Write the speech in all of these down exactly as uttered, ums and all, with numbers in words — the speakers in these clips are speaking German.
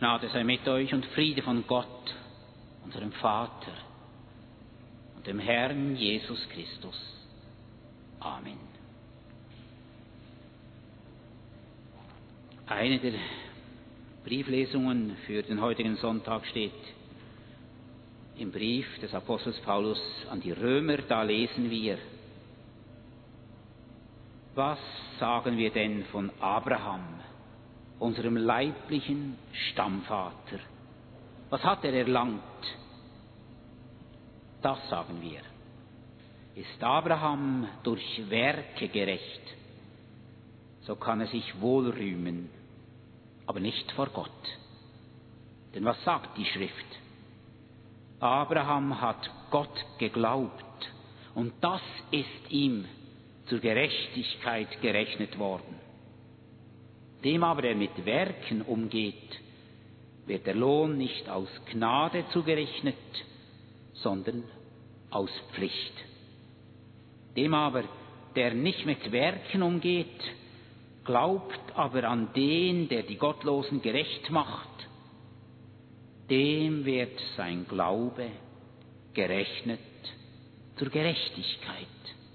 Gnade sei mit euch und Friede von Gott, unserem Vater und dem Herrn Jesus Christus. Amen. Eine der Brieflesungen für den heutigen Sonntag steht im Brief des Apostels Paulus an die Römer. Da lesen wir: Was sagen wir denn von Abraham, unserem leiblichen Stammvater? Was hat er erlangt? Das sagen wir. Ist Abraham durch Werke gerecht, so kann er sich wohl rühmen, aber nicht vor Gott. Denn was sagt die Schrift? Abraham hat Gott geglaubt, und das ist ihm zur Gerechtigkeit gerechnet worden. Dem aber, der mit Werken umgeht, wird der Lohn nicht aus Gnade zugerechnet, sondern aus Pflicht. Dem aber, der nicht mit Werken umgeht, glaubt aber an den, der die Gottlosen gerecht macht, dem wird sein Glaube gerechnet zur Gerechtigkeit.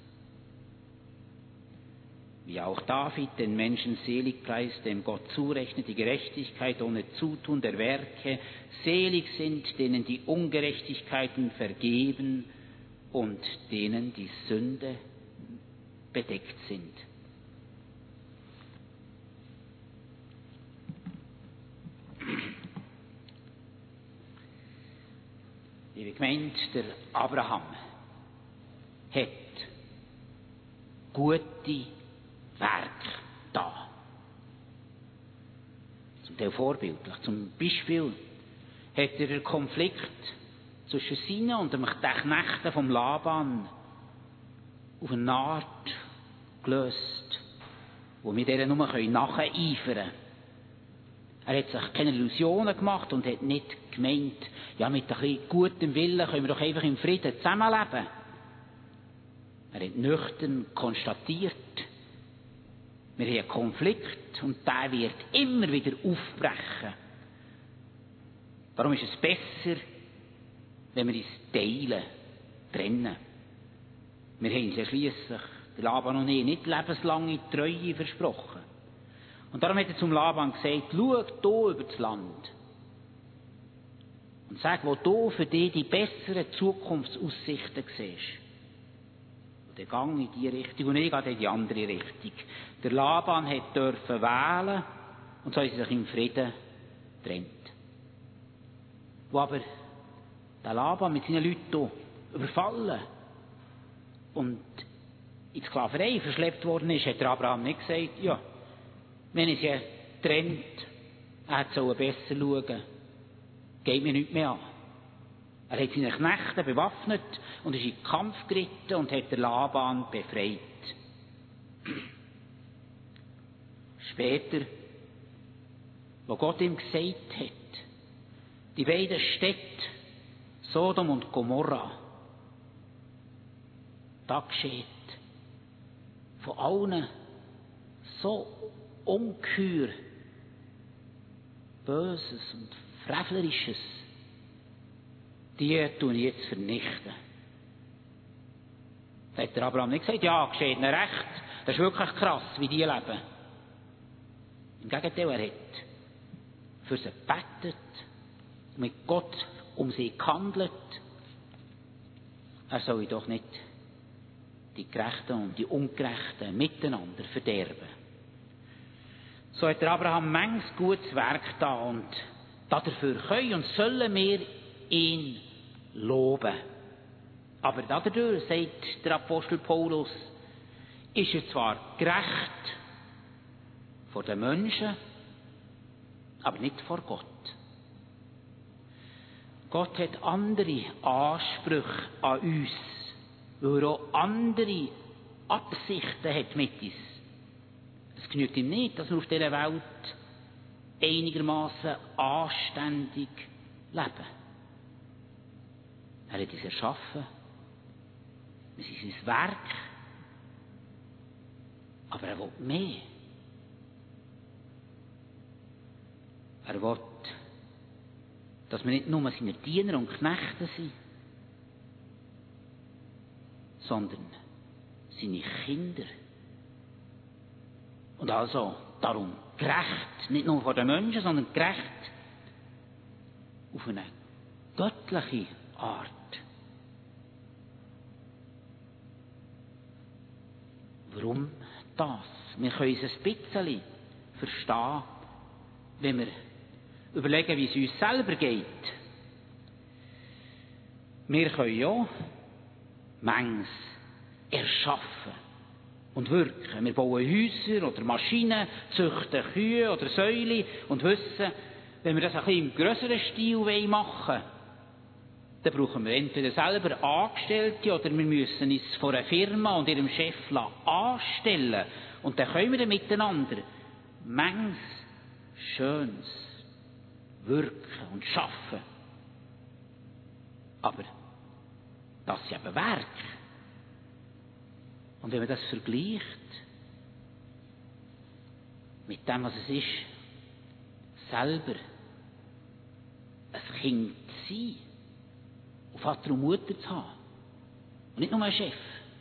Wie auch David den Menschen selig preist, dem Gott zurechnet die Gerechtigkeit ohne Zutun der Werke. Selig sind, denen die Ungerechtigkeiten vergeben und denen die Sünde bedeckt sind. Liebe Gemeinde, der Abraham hat gute Werke da. Zum Teil vorbildlich. Zum Beispiel hat er den Konflikt zwischen seinen und den Knechten vom Laban auf eine Art gelöst, wo wir denen nur nacheifern können. Er hat sich keine Illusionen gemacht und hat nicht gemeint, ja, mit ein bisschen gutem Willen können wir doch einfach im Frieden zusammenleben. Er hat nüchtern konstatiert, wir haben einen Konflikt und der wird immer wieder aufbrechen. Darum ist es besser, wenn wir uns teilen, trennen. Wir haben uns ja schliesslich, der Laban und ich, nicht lebenslange Treue versprochen. Und darum hat er zum Laban gesagt: Schau hier über das Land und sag, wo du für dich die besseren Zukunftsaussichten siehst. Und der Gang in die Richtung und ich gehe in die andere Richtung. Der Laban hat dürfen wählen und so haben sie sich im Frieden getrennt. Wo aber der Laban mit seinen Leuten überfallen und in die Sklaverei verschleppt worden ist, hat der Abraham nicht gesagt: Ja, wenn es ja trennt, er soll besser schauen, geht mir nichts mehr an. Er hat seine Knechte bewaffnet und ist in den Kampf geritten und hat den Laban befreit. Später, wo Gott ihm gesagt hat, die beiden Städte, Sodom und Gomorra, da geschieht von allen so ungeheuer Böses und Frevlerisches, die tun ich jetzt vernichten. Da hat der Abraham nicht gesagt: Ja, geschieht ihnen recht, das ist wirklich krass, wie die leben. Im Gegenteil, er hat für sie gebetet, mit Gott um sie gehandelt. Er soll doch nicht die Gerechten und die Ungerechten miteinander verderben. So hat der Abraham manches gutes Werk da, und dafür können und sollen wir ihn loben. Aber dadurch, sagt der Apostel Paulus, ist er zwar gerecht vor den Menschen, aber nicht vor Gott. Gott hat andere Ansprüche an uns, weil er auch andere Absichten hat mit uns. Es genügt ihm nicht, dass wir auf dieser Welt einigermaßen anständig leben. Er hat uns erschaffen. Wir sind sein Werk. Aber er will mehr. Er will, dass wir nicht nur seine Diener und Knechte sind, sondern seine Kinder. Und also darum gerecht, nicht nur vor den Menschen, sondern gerecht auf eine göttliche Art. Warum das? Wir können es ein bisschen verstehen, wenn wir überlegen, wie es uns selber geht. Wir können ja manches erschaffen und wirken. Wir bauen Häuser oder Maschinen, züchten Kühe oder Säule und wissen, wenn wir das ein bisschen im grösseren Stil machen wollen, dann brauchen wir entweder selber Angestellte oder wir müssen uns von einer Firma und ihrem Chef anstellen. Und dann können wir dann miteinander manches Schönes wirken und schaffen. Aber das ist eben Werk. Und wenn man das vergleicht mit dem, was es ist, selber ein Kind zu sein, und Vater und Mutter zu haben, und nicht nur ein Chef,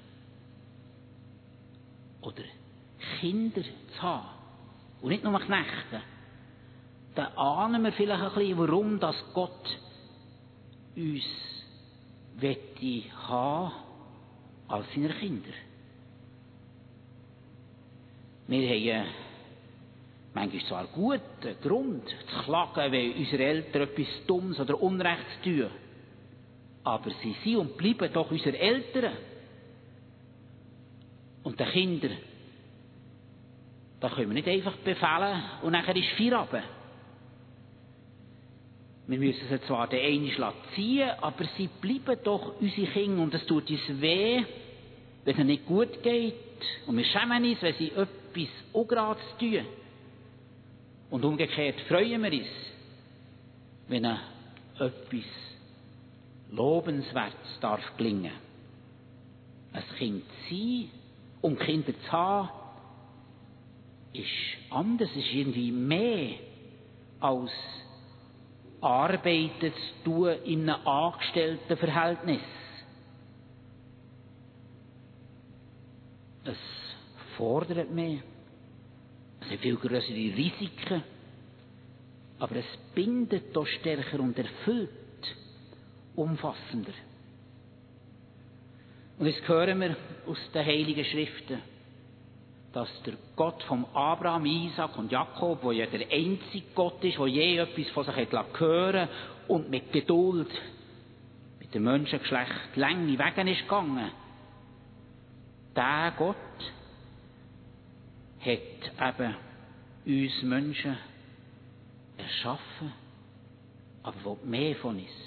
oder Kinder zu haben, und nicht nur Knechte, dann ahnen wir vielleicht ein bisschen, warum das Gott uns wette haben als seine Kinder. Wir haben manchmal zwar guten Grund zu klagen, wenn unsere Eltern etwas Dummes oder Unrechts tun, aber sie sind und bleiben doch unsere Eltern. Und den Kindern, da können wir nicht einfach befehlen und nachher ist Feierabend. Wir müssen sie zwar den einmal ziehen, aber sie bleiben doch unsere Kinder und es tut uns weh, wenn es ihnen nicht gut geht. Und wir schämen uns, wenn sie etwas Ungerades tun. Und umgekehrt freuen wir uns, wenn ihnen etwas Lobenswertes darf gelingen. Ein Kind zu sein, um Kinder zu haben, ist anders, ist irgendwie mehr als Arbeiten zu tun in einem Angestelltenverhältnis. Es fordert mehr, es hat viel größere Risiken, aber es bindet doch stärker und erfüllt umfassender. Und jetzt hören wir aus den Heiligen Schriften, dass der Gott vom Abraham, Isaac und Jakob, der ja der einzige Gott ist, der je etwas von sich hat hören und mit Geduld mit dem Menschengeschlecht lange Wege ist gegangen, der Gott hat eben uns Menschen erschaffen, aber will mehr von uns.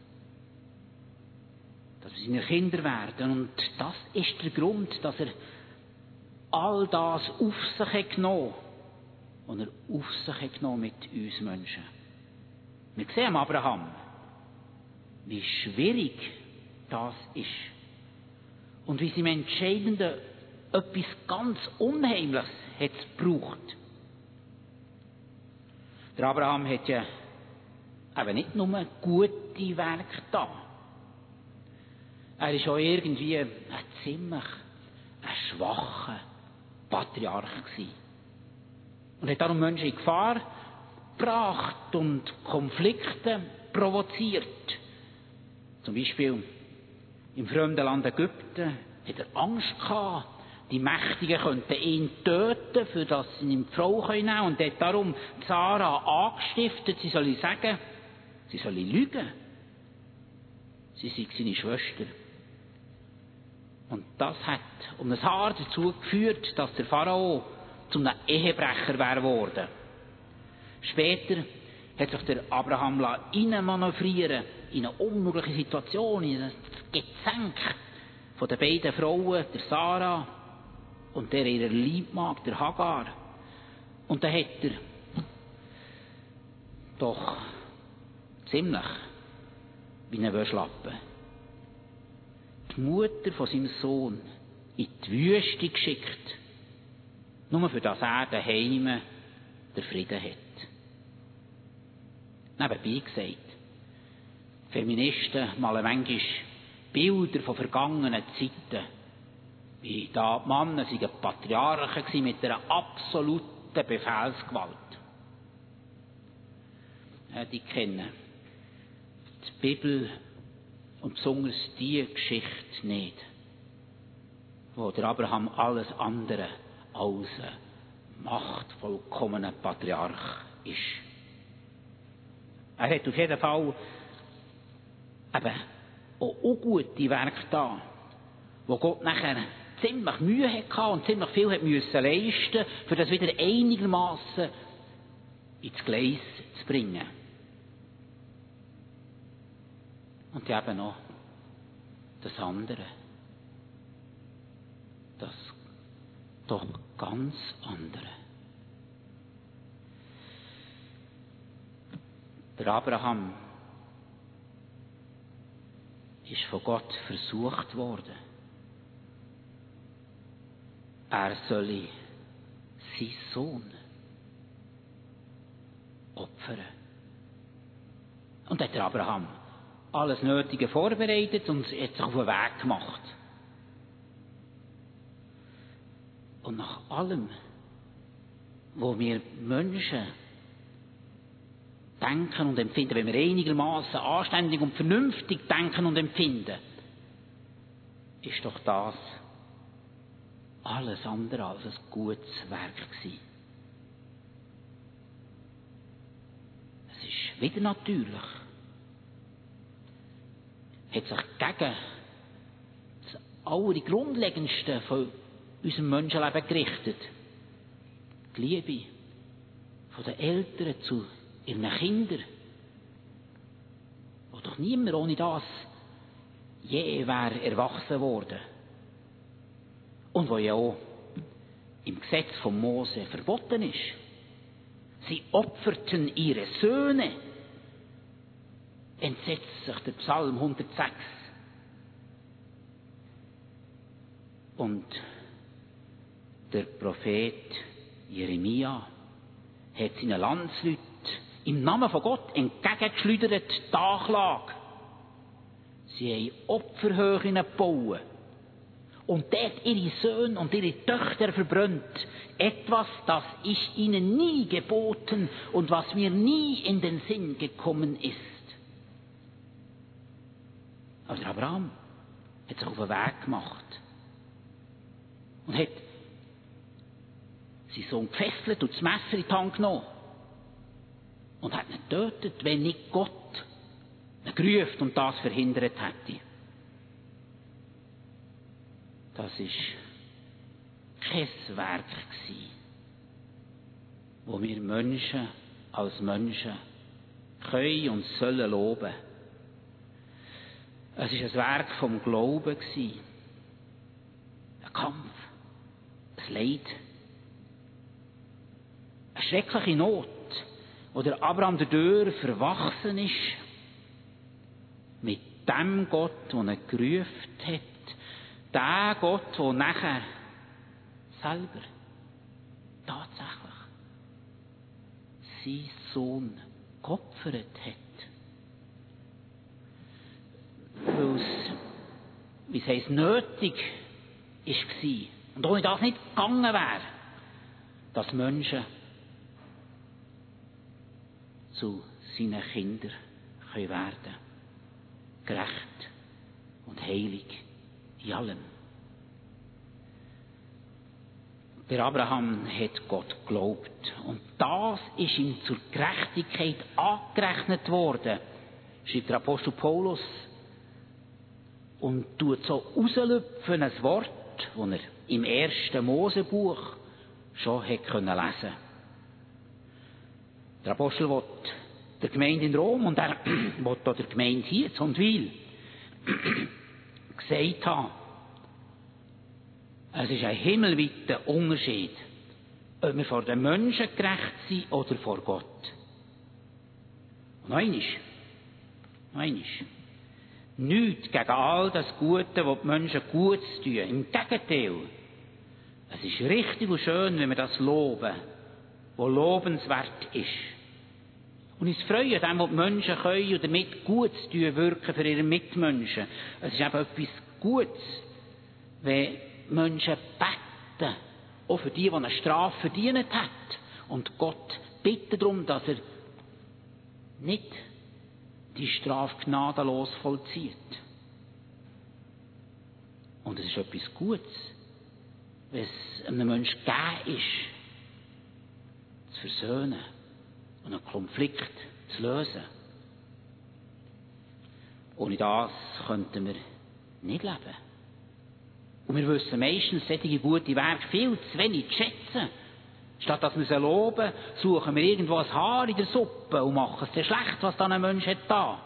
Dass wir seine Kinder werden. Und das ist der Grund, dass er all das auf sich hat genommen, und er auf sich hat genommen mit uns Menschen. Wir sehen Abraham, wie schwierig das ist. Und wie es im Entscheidenden etwas ganz Unheimliches hat gebraucht. Der Abraham hat ja eben nicht nur gute Werke da. Er war auch irgendwie ein ziemlich ein schwacher Patriarch gewesen. Und hat darum Menschen in Gefahr gebracht und Konflikte provoziert. Zum Beispiel im fremden Land Ägypten hat er Angst gehabt, die Mächtigen könnten ihn töten, für das sie ihm die Frau nehmen können. Und er hat darum Sarah angestiftet, sie solle sagen, sie solle lügen. Sie sei seine Schwester. Und das hat um ein Haar dazu geführt, dass der Pharao zu einem Ehebrecher wäre geworden. Später hat sich der Abraham hineinmanövrieren in eine unmögliche Situation, in ein Gezänk von den beiden Frauen, der Sarah und der ihrer Liebmagd, der Hagar. Und dann hat er doch ziemlich wie ein Wäschlappen die Mutter von seinem Sohn in die Wüste geschickt, nur für das er daheim den Frieden hat. Nebenbei gesagt, Feministen malen manchmal Bilder von vergangenen Zeiten. Wie da die Männer seien Patriarchen mit einer absoluten Befehlsgewalt. Ja, die kennen die Bibel und besonders die Geschichte nicht, wo der Abraham alles andere als ein machtvollkommener Patriarch ist. Er hat auf jeden Fall eben auch ungute Werke da, wo Gott nachher ziemlich Mühe hatte und ziemlich viel hat müssen leisten, für das wieder einigermaßen ins Gleis zu bringen. Und eben noch das andere. Das doch ganz andere. Der Abraham ist von Gott versucht worden. Er solle seinen Sohn opfern. Und hat der Abraham alles Nötige vorbereitet und hat sich auf den Weg gemacht. Und nach allem, wo wir Menschen denken und empfinden, wenn wir einigermaßen anständig und vernünftig denken und empfinden, ist doch das alles andere als ein gutes Werk gewesen. Es ist wieder natürlich. Hat sich gegen das Allergrundlegendste von unserem Menschenleben gerichtet. Die Liebe von den Eltern zu ihren Kindern. Wo doch niemand ohne das je wäre erwachsen worden. Und wo ja auch im Gesetz von Mose verboten ist. Sie opferten ihre Söhne. Entsetzt sich der Psalm hundertsechs. Und der Prophet Jeremia hat seinen Landsleuten im Namen von Gott entgegengeschleudert die Anklage. Sie haben Opferhöhen gebaut und dort ihre Söhne und ihre Töchter verbrannt. Etwas, das ist ihnen nie geboten und was mir nie in den Sinn gekommen ist. Aber der Abraham hat sich auf den Weg gemacht und hat seinen Sohn gefesselt und das Messer in die Hand genommen und hat ihn getötet, wenn nicht Gott ihn gerufen und das verhindert hätte. Das war kein Werk, wo wir Menschen als Menschen können und sollen loben. Es war ein Werk vom Glauben, ein Kampf, ein Leid, eine schreckliche Not, wo der Abraham dadurch verwachsen ist, mit dem Gott, der ihn gerufen hat, der Gott, der nachher selber tatsächlich seinen Sohn geopfert hat. Weil es, wie es heisst, nötig war und ohne das nicht gegangen wäre, dass Menschen zu seinen Kindern können werden. Gerecht und heilig in allem. Der Abraham hat Gott geglaubt und das ist ihm zur Gerechtigkeit angerechnet worden, schreibt der Apostel Paulus und tut so rauslüpfen ein Wort, das er im ersten Mosebuch schon hätte lesen können. Der Apostel will der Gemeinde in Rom und er will auch der Gemeinde hier in Zondwil gesagt haben, es ist ein himmelweiter Unterschied, ob wir vor den Menschen gerecht sind oder vor Gott. Und noch einmal, noch einmal, nichts gegen all das Gute, was die Menschen gut tun. Im Gegenteil, es ist richtig und schön, wenn wir das loben, was lobenswert ist. Und uns freuen, dem, was die Menschen können und damit Gutes tun, wirken für ihre Mitmenschen. Es ist eben etwas Gutes, wenn Menschen beten, auch für die, die eine Strafe verdient hat. Und Gott bittet darum, dass er nicht die Strafe gnadenlos vollzieht. Und es ist etwas Gutes, wenn es einem Menschen gegeben ist, zu versöhnen und einen Konflikt zu lösen. Ohne das könnten wir nicht leben. Und wir wissen meistens solche gute Werke viel zu wenig zu schätzen. Statt dass wir sie loben, suchen wir irgendwo ein Haar in der Suppe und machen es sehr schlecht, was dann ein Mensch hat da.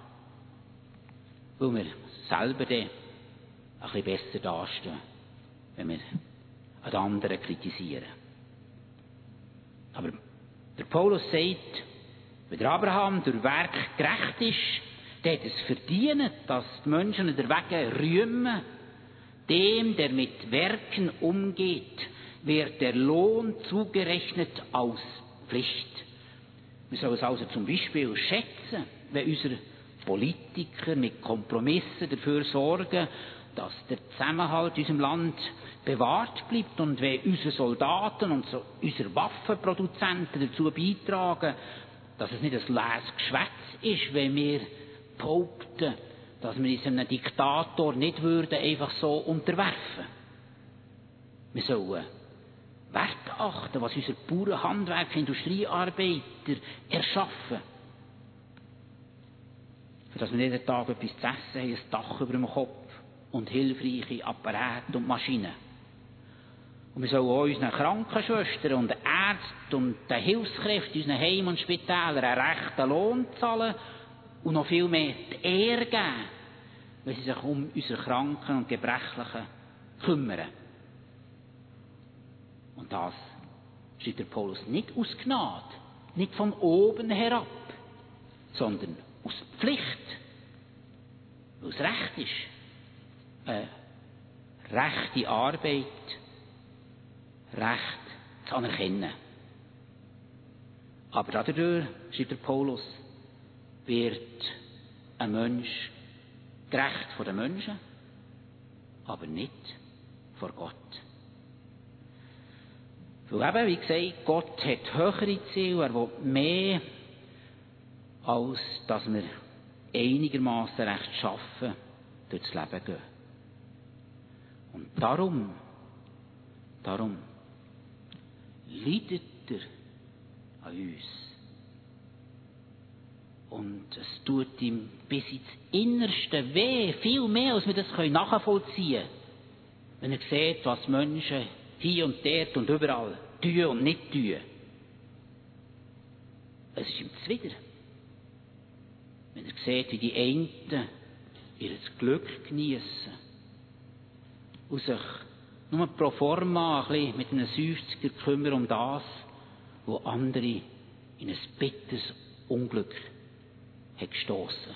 Weil wir selber dann ein bisschen besser dastehen, wenn wir einen anderen kritisieren. Aber der Paulus sagt, wenn der Abraham durch Werk gerecht ist, der hat es verdient, dass die Menschen derwegen rühmen. Dem, der mit Werken umgeht, wird der Lohn zugerechnet aus Pflicht. Wir sollen es also zum Beispiel schätzen, wenn unsere Politiker mit Kompromissen dafür sorgen, dass der Zusammenhalt in unserem Land bewahrt bleibt und wenn unsere Soldaten und so unsere Waffenproduzenten dazu beitragen, dass es nicht ein leeres Geschwätz ist, wenn wir behaupten, dass wir uns einem Diktator nicht würden einfach so unterwerfen. Wir sollen Wert achten, was unsere Bauern, Handwerker, Industriearbeiter erschaffen. Für dass wir jeden Tag etwas zu essen haben, ein Dach über dem Kopf und hilfreiche Apparate und Maschinen. Und wir sollen auch unseren Krankenschwestern und Ärzten und den Hilfskräften, unseren Heimen und Spitälern einen rechten Lohn zahlen und noch viel mehr die Ehre geben, wenn sie sich um unsere Kranken und Gebrechlichen kümmern. Und das steht der Paulus nicht aus Gnade, nicht von oben herab, sondern aus Pflicht, weil es Recht ist. Eine rechte Arbeit, Recht zu anerkennen. Aber dadurch, schreibt der Paulus, wird ein Mensch gerecht vor den Menschen, aber nicht vor Gott. Weil eben, wie gesagt, Gott hat höhere Ziele, er will mehr, als dass wir einigermaßen recht schaffen, durchs Leben gehen. Und darum, darum leidet er an uns. Und es tut ihm bis ins Innerste weh, viel mehr, als wir das nachvollziehen können. Wenn er sieht, was Menschen hier und dort und überall tun und nicht tun. Es ist ihm zuwider. Wenn er sieht, wie die einen ihr Glück genießen und sich nur pro forma ein bisschen mit einem Seufzer kümmern um das, wo andere in ein bitteres Unglück hat gestossen.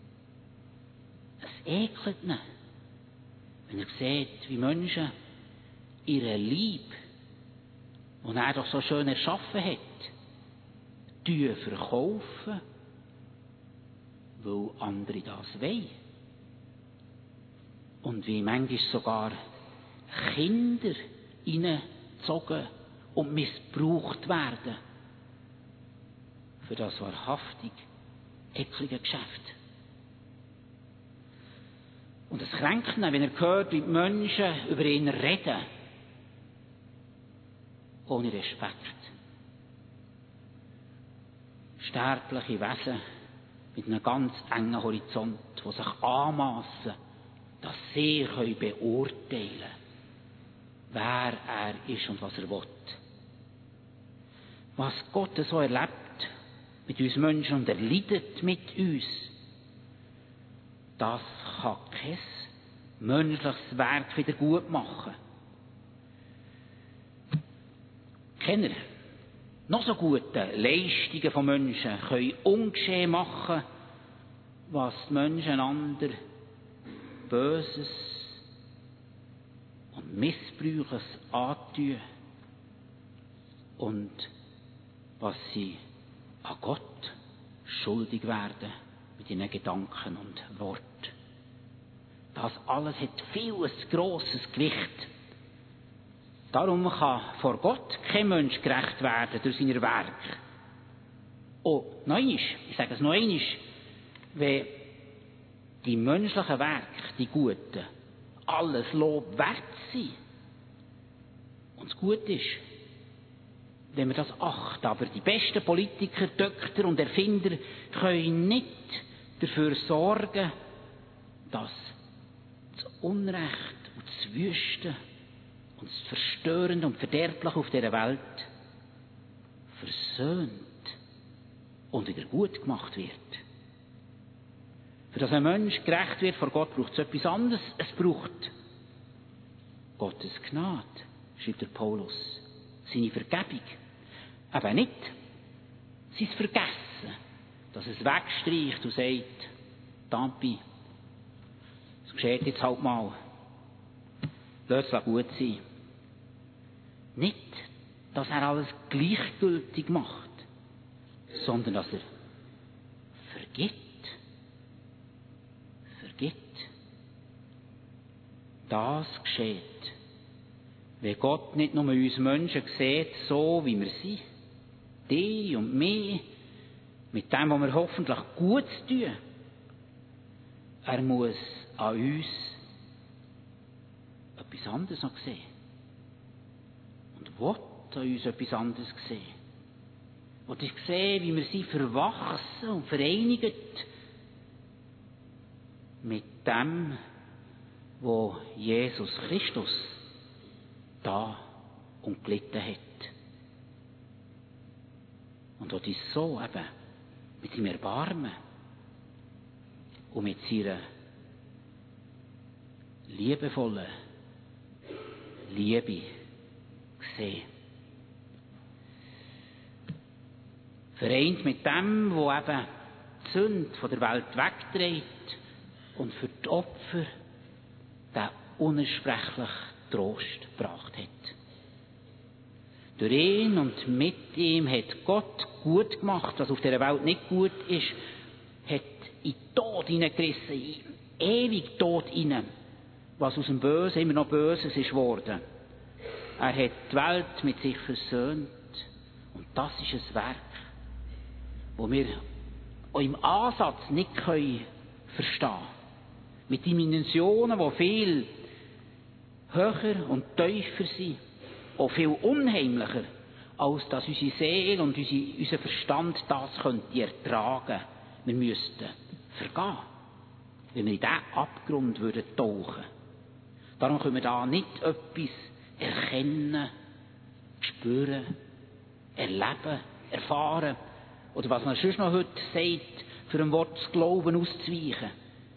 Es ekelt ihn, wenn er sieht, wie Menschen ihre Liebe, die er doch so schön erschaffen hat, verkaufen, weil andere das wollen. Und wie manchmal sogar Kinder hineingezogen und missbraucht werden für das wahrhaftig eklige Geschäft. Und es kränkt ihn, wenn er hört, wie die Menschen über ihn reden, ohne Respekt. Sterbliche Wesen mit einem ganz engen Horizont, die sich anmassen, dass sie beurteilen können, wer er ist und was er will. Was Gott so erlebt mit uns Menschen und er leidet mit uns, das kann kein menschliches Werk wieder gut machen. Keine noch so guten Leistungen von Menschen können ungeschehen machen, was die Menschen einander Böses und Missbräuches antun und was sie an Gott schuldig werden mit ihren Gedanken und Worten. Das alles hat viel ein grosses Gewicht. Darum kann vor Gott kein Mensch gerecht werden durch seine Werke. Oh, noch einmal, ich sage es noch einmal, wenn die menschlichen Werke, die guten, alles Lob wert sind und es gut ist, wenn wir das achten. Aber die besten Politiker, Doktor und Erfinder können nicht dafür sorgen, dass das Unrecht und das Wüste und das Verstörende und Verderbliche auf dieser Welt versöhnt und wieder gut gemacht wird. Für dass ein Mensch gerecht wird vor Gott, braucht es etwas anderes. Es braucht Gottes Gnade, schreibt der Paulus. Seine Vergebung. Aber nicht sein Vergessen, dass es wegstreicht und sagt, Tampi, es geschieht jetzt halt mal. Lass es gut sein. Nicht, dass er alles gleichgültig macht, sondern dass er vergibt. Vergibt. Das geschieht, wenn Gott nicht nur uns Menschen sieht, so wie wir sind, die und mich, mit dem, was wir hoffentlich gut tun. Er muss an uns etwas anderes noch sehen. Und will an uns etwas anderes sehen. Und ich sehe, wie wir sie verwachsen und vereinigt mit dem, wo Jesus Christus da und gelitten hat. Und wo dies so eben mit seinem Erbarmen und mit seiner liebevollen Liebe gesehen. Vereint mit dem, wo eben die Sünde von der Welt wegträgt und für die Opfer den unaussprechlichen Trost gebracht hat. Durch ihn und mit ihm hat Gott gut gemacht, was auf dieser Welt nicht gut ist, hat in den Tod hineingerissen, in ewig Tod hinein, was aus dem Bösen immer noch Böses ist worden. Er hat die Welt mit sich versöhnt. Und das ist ein Werk, das wir auch im Ansatz nicht können verstehen können. Mit Dimensionen, die viel höher und tiefer sind, auch viel unheimlicher, als dass unsere Seele und unsere, unser Verstand das könnte ertragen. Wir müssten vergehen, wenn wir in diesen Abgrund würden tauchen. Darum können wir da nicht etwas erkennen, spüren, erleben, erfahren, oder was man sonst noch heute sagt, für ein Wort des Glauben auszuweichen.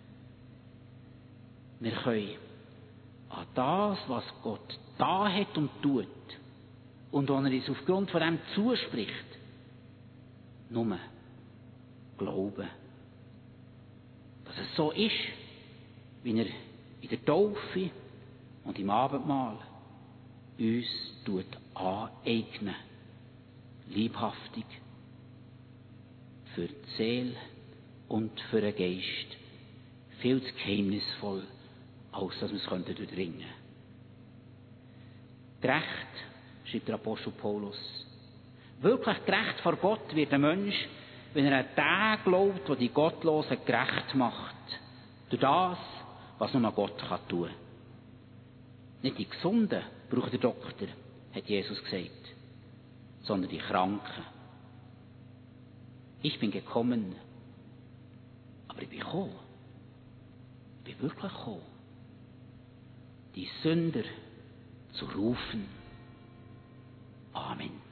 Wir können an das, was Gott da hat und tut, und wenn er uns aufgrund von dem zuspricht, nur glauben. Dass es so ist, wie er in der Taufe und im Abendmahl uns tut aneignen. Liebhaftig für die Seele und für den Geist. Viel zu geheimnisvoll, als dass wir es könnten durchdringen. Gerecht, schreibt der Apostel Paulus. Wirklich gerecht vor Gott wird ein Mensch, wenn er an den glaubt, der die Gottlosen gerecht macht. Durch das, was nur Gott kann tun. Nicht die Gesunden braucht der Doktor, hat Jesus gesagt, sondern die Kranken. Ich bin gekommen, aber ich bin gekommen. Ich bin wirklich gekommen, die Sünder zu rufen. Amen.